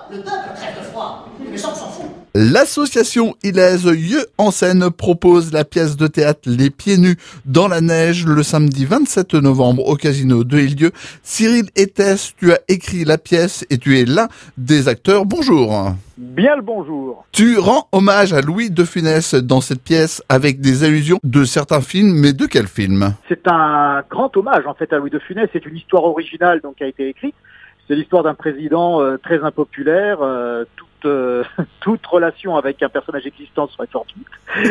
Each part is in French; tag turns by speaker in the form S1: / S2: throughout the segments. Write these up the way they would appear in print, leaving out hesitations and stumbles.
S1: Le peuple crève de froid. Les méchants s'en foutent.
S2: L'association Ilaise Yeux en scène propose la pièce de théâtre Les Pieds Nus dans la neige le samedi 27 novembre au Casino de Helieu. Cyril Etès, tu as écrit la pièce et tu es l'un des acteurs. Bonjour.
S3: Bien le bonjour.
S2: Tu rends hommage à Louis de Funès dans cette pièce avec des allusions de certains films, mais de quel film?
S3: C'est un grand hommage en fait à Louis de Funès. C'est une histoire originale donc qui a été écrite. C'est l'histoire d'un président très impopulaire. Toute relation avec un personnage existant serait fortuite.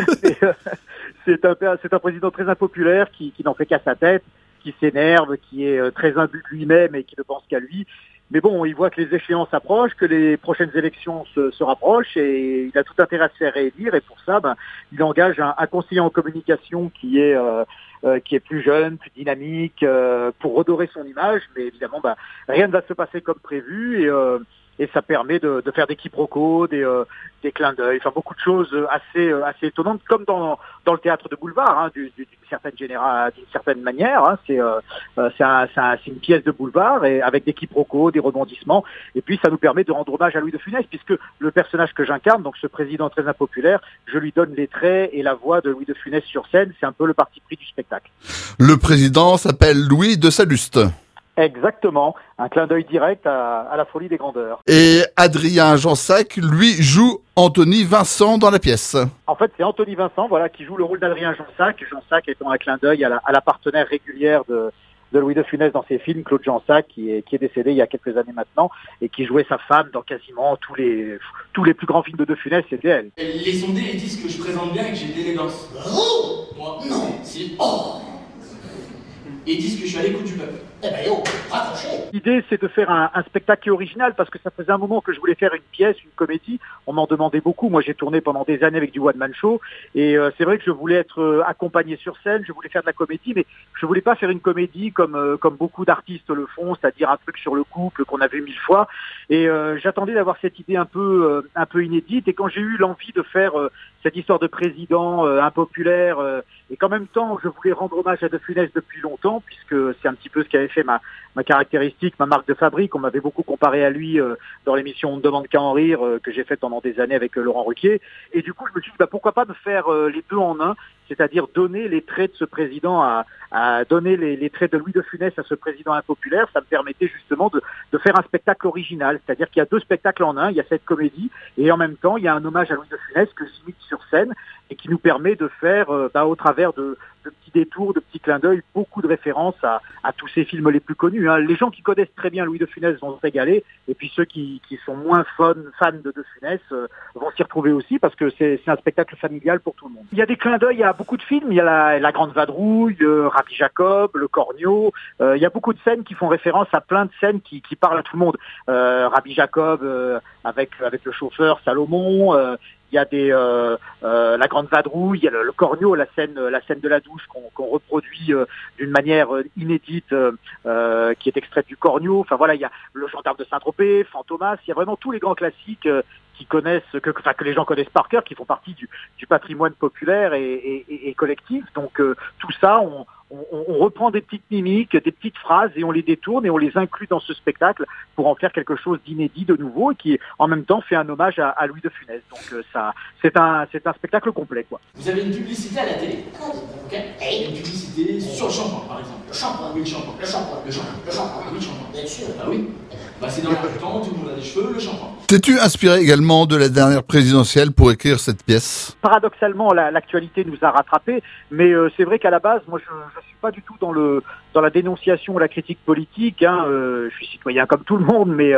S3: C'est un président très impopulaire qui n'en fait qu'à sa tête, qui s'énerve, qui est très imbu de lui-même et qui ne pense qu'à lui. Mais bon, il voit que les échéances approchent, que les prochaines élections se rapprochent et il a tout intérêt à se faire réélire. Et pour ça, il engage un conseiller en communication qui est plus jeune, plus dynamique, pour redorer son image. Mais évidemment, rien ne va se passer comme prévu et ça permet de faire des quiproquos, des clins d'œil, enfin beaucoup de choses assez étonnantes, comme dans le théâtre de boulevard, d'une certaine manière. C'est une pièce de boulevard et avec des quiproquos, des rebondissements. Et puis ça nous permet de rendre hommage à Louis de Funès, puisque le personnage que j'incarne, donc ce président très impopulaire, je lui donne les traits et la voix de Louis de Funès sur scène. C'est un peu le parti pris du spectacle.
S2: Le président s'appelle Louis de Salluste.
S3: Exactement, un clin d'œil direct à la folie des grandeurs.
S2: Et Adrien Jansac, lui, joue Anthony Vincent dans la pièce.
S3: En fait, c'est Anthony Vincent, qui joue le rôle d'Adrien Jansac. Jansac étant un clin d'œil à la partenaire régulière de Louis de Funès dans ses films, Claude Jansac, qui est décédé il y a quelques années maintenant, et qui jouait sa femme dans quasiment tous les plus grands films de Funès, c'était elle.
S4: Les sondés, ils disent que je présente bien et que j'ai de l'élégance.
S1: Oh
S4: Moi,
S1: non.
S4: Si.
S1: Oh.
S4: Ils disent que je suis à l'écoute du peuple.
S1: Eh ben oh, raccrochez.
S3: L'idée, c'est de faire un spectacle qui est original, parce que ça faisait un moment que je voulais faire une pièce, une comédie. On m'en demandait beaucoup. Moi, j'ai tourné pendant des années avec du one-man show. Et c'est vrai que je voulais être accompagné sur scène, je voulais faire de la comédie, mais je voulais pas faire une comédie comme beaucoup d'artistes le font, c'est-à-dire un truc sur le couple qu'on a vu 1000 fois. Et j'attendais d'avoir cette idée un peu inédite. Et quand j'ai eu l'envie de faire cette histoire de président impopulaire, et qu'en même temps, je voulais rendre hommage à De Funès depuis longtemps, puisque c'est un petit peu ce qui avait fait ma caractéristique, ma marque de fabrique. On m'avait beaucoup comparé à lui dans l'émission On ne demande qu'à en rire que j'ai faite pendant des années avec Laurent Ruquier. Et du coup, je me suis dit, pourquoi pas me faire les deux en un, c'est-à-dire donner les traits de ce président à donner les traits de Louis de Funès à ce président impopulaire. Ça me permettait justement de faire un spectacle original, c'est-à-dire qu'il y a deux spectacles en un. Il y a cette comédie et en même temps, il y a un hommage à Louis de Funès que j'imite sur scène et qui nous permet de faire, au travers de petits détours, de petits clins d'œil, beaucoup de références à tous ces films les plus connus. Les gens qui connaissent très bien Louis de Funès vont se régaler, et puis ceux qui sont moins fans de Funès vont s'y retrouver aussi, parce que c'est un spectacle familial pour tout le monde. Il y a des clins d'œil à beaucoup de films. Il y a la Grande Vadrouille, Rabbi Jacob, Le Cornio. Il y a beaucoup de scènes qui font référence à plein de scènes qui parlent à tout le monde. Rabbi Jacob avec le chauffeur Salomon. Il y a la Grande Vadrouille, il y a le Cornio, la scène de la douche qu'on reproduit d'une manière inédite, qui est extraite du Cornio. Enfin voilà, il y a le Gendarme de Saint-Tropez, Fantomas. Il y a vraiment tous les grands classiques qui connaissent, que les gens connaissent par cœur, qui font partie du patrimoine populaire et collectif. Donc tout ça, on reprend des petites mimiques, des petites phrases et on les détourne et on les inclut dans ce spectacle pour en faire quelque chose d'inédit, de nouveau, et qui en même temps fait un hommage à Louis de Funès. Donc c'est un spectacle complet, quoi.
S4: Vous avez une publicité à la télé, ok? Une publicité sur le shampoing, par exemple.
S1: Le shampoing.
S4: Oui, le shampoing.
S1: Le shampoing.
S4: Le shampoing. Le shampoing. Oui, le shampoing.
S1: Bien sûr.
S4: Ah oui. C'est dans l'air du temps, tout le monde a des cheveux, le shampoing.
S2: T'es-tu inspiré également de la dernière présidentielle pour écrire cette pièce?
S3: Paradoxalement, l'actualité nous a rattrapés, mais c'est vrai qu'à la base, moi, je suis pas du tout dans la dénonciation ou la critique politique. Je suis citoyen comme tout le monde, mais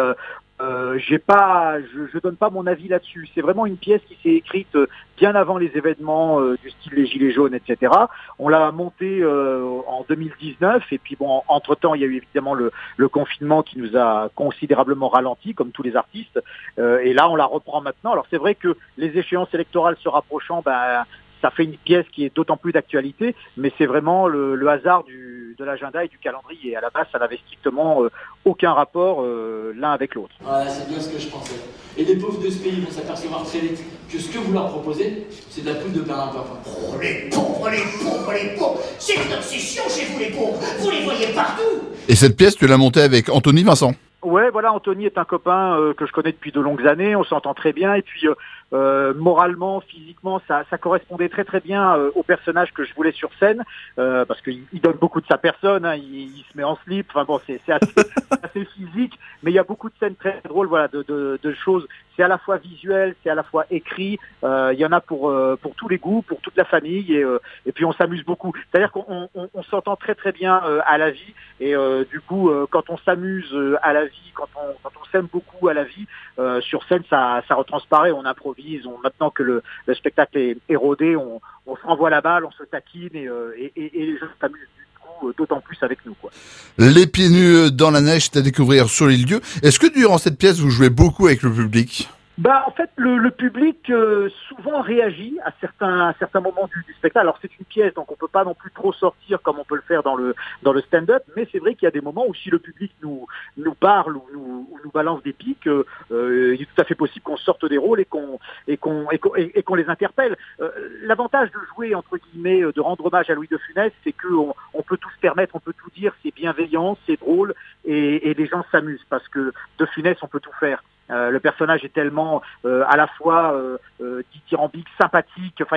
S3: je donne pas mon avis là-dessus. C'est vraiment une pièce qui s'est écrite bien avant les événements du style les Gilets jaunes, etc. On l'a montée en 2019 et puis bon, entre-temps, il y a eu évidemment le confinement qui nous a considérablement ralenti, comme tous les artistes. Et là, on la reprend maintenant. Alors c'est vrai que les échéances électorales se rapprochant, ça fait une pièce qui est d'autant plus d'actualité, mais c'est vraiment le hasard de l'agenda et du calendrier. À la base, ça n'avait strictement aucun rapport l'un avec l'autre.
S4: Ouais, c'est bien ce que je pensais. Et les pauvres de ce pays vont s'apercevoir très vite que ce que vous leur proposez, c'est de la poudre de perlimpinpin.
S1: Oh, les pauvres, les pauvres, les pauvres. C'est une obsession chez vous, les pauvres. Vous les voyez partout.
S2: Et cette pièce, tu l'as montée avec Anthony Vincent.
S3: Ouais, voilà, Anthony est un copain que je connais depuis de longues années, on s'entend très bien, et puis moralement, physiquement, ça correspondait très très bien au personnage que je voulais sur scène, parce qu'il donne beaucoup de sa personne, hein, il se met en slip, enfin bon, c'est assez physique, mais il y a beaucoup de scènes très drôles, voilà, de choses. C'est à la fois visuel, c'est à la fois écrit. Il y en a pour tous les goûts, pour toute la famille, et puis on s'amuse beaucoup. C'est-à-dire qu'on s'entend très très bien à la vie, et du coup, quand on s'amuse à la vie, quand on s'aime beaucoup à la vie, sur scène, ça retransparaît. On improvise. Maintenant que le spectacle est rodé, on se renvoie la balle, on se taquine, et les gens s'amusent d'autant plus avec nous, quoi.
S2: Les pieds nus dans la neige, c'est à découvrir sur les lieux. Est-ce que durant cette pièce, vous jouez beaucoup avec le public?
S3: Bah, en fait, le public souvent réagit à certains moments du spectacle. Alors, c'est une pièce, donc on peut pas non plus trop sortir comme on peut le faire dans le stand-up, mais c'est vrai qu'il y a des moments où si le public nous parle ou nous balance des pics, il est tout à fait possible qu'on sorte des rôles et qu'on les interpelle. L'avantage de jouer, entre guillemets, de rendre hommage à Louis de Funès, c'est que on peut tout se permettre, on peut tout dire, c'est bienveillant, c'est drôle, et les gens s'amusent parce que de Funès, on peut tout faire. Le personnage est tellement à la fois dithyrambique, sympathique. Enfin,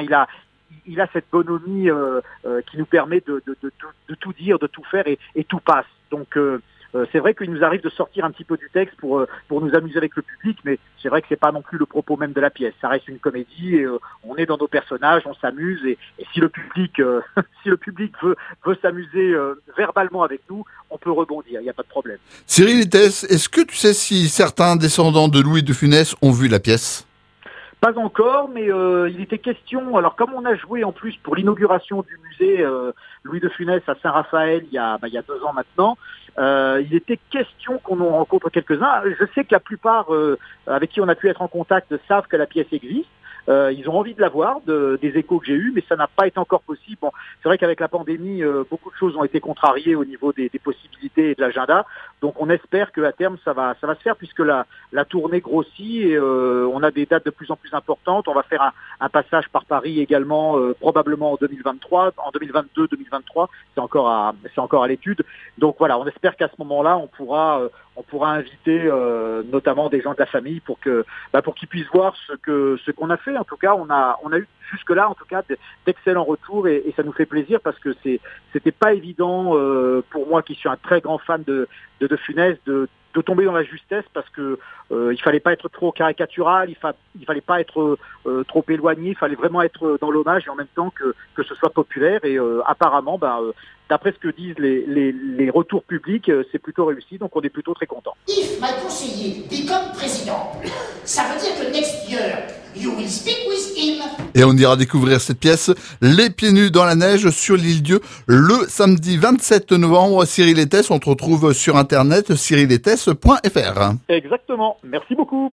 S3: il a cette bonhomie qui nous permet de tout dire, de tout faire, et tout passe. Donc c'est vrai qu'il nous arrive de sortir un petit peu du texte pour nous amuser avec le public, mais c'est vrai que c'est pas non plus le propos même de la pièce. Ça reste une comédie, et on est dans nos personnages, on s'amuse, et si le public si le public veut s'amuser verbalement avec nous, on peut rebondir, il n'y a pas de problème.
S2: Cyril Ittès, est-ce que tu sais si certains descendants de Louis de Funès ont vu la pièce?
S3: Pas encore, mais il était question. Alors, comme on a joué en plus pour l'inauguration du musée Louis de Funès à Saint-Raphaël il y a 2 ans maintenant, il était question qu'on en rencontre quelques-uns. Je sais que la plupart avec qui on a pu être en contact savent que la pièce existe. Ils ont envie de la voir, des échos que j'ai eus, mais ça n'a pas été encore possible. Bon, c'est vrai qu'avec la pandémie, beaucoup de choses ont été contrariées au niveau des possibilités et de l'agenda. Donc on espère qu'à terme ça va se faire, puisque la tournée grossit, et on a des dates de plus en plus importantes. On va faire un passage par Paris également, probablement en 2023, en 2022-2023. C'est encore à l'étude. Donc voilà, on espère qu'à ce moment-là, on pourra inviter notamment des gens de la famille pour qu'ils puissent voir ce qu'on a fait. En tout cas, on a eu jusque-là, en tout cas, d'excellents retours, et ça nous fait plaisir, parce que c'était pas évident pour moi, qui suis un très grand fan de Funès, de tomber dans la justesse, parce que il fallait pas être trop caricatural, il fallait pas être trop éloigné, il fallait vraiment être dans l'hommage, et en même temps que ce soit populaire, et apparemment, d'après ce que disent les retours publics, c'est plutôt réussi, donc on est plutôt très content.
S1: If my conseiller become président, ça veut dire que next year, you will speak with him.
S2: Et on ira découvrir cette pièce, Les pieds nus dans la neige, sur l'île Dieu, le samedi 27 novembre. Cyril Ittès, on te retrouve sur internet, cyrilettès.fr.
S3: Exactement, merci beaucoup.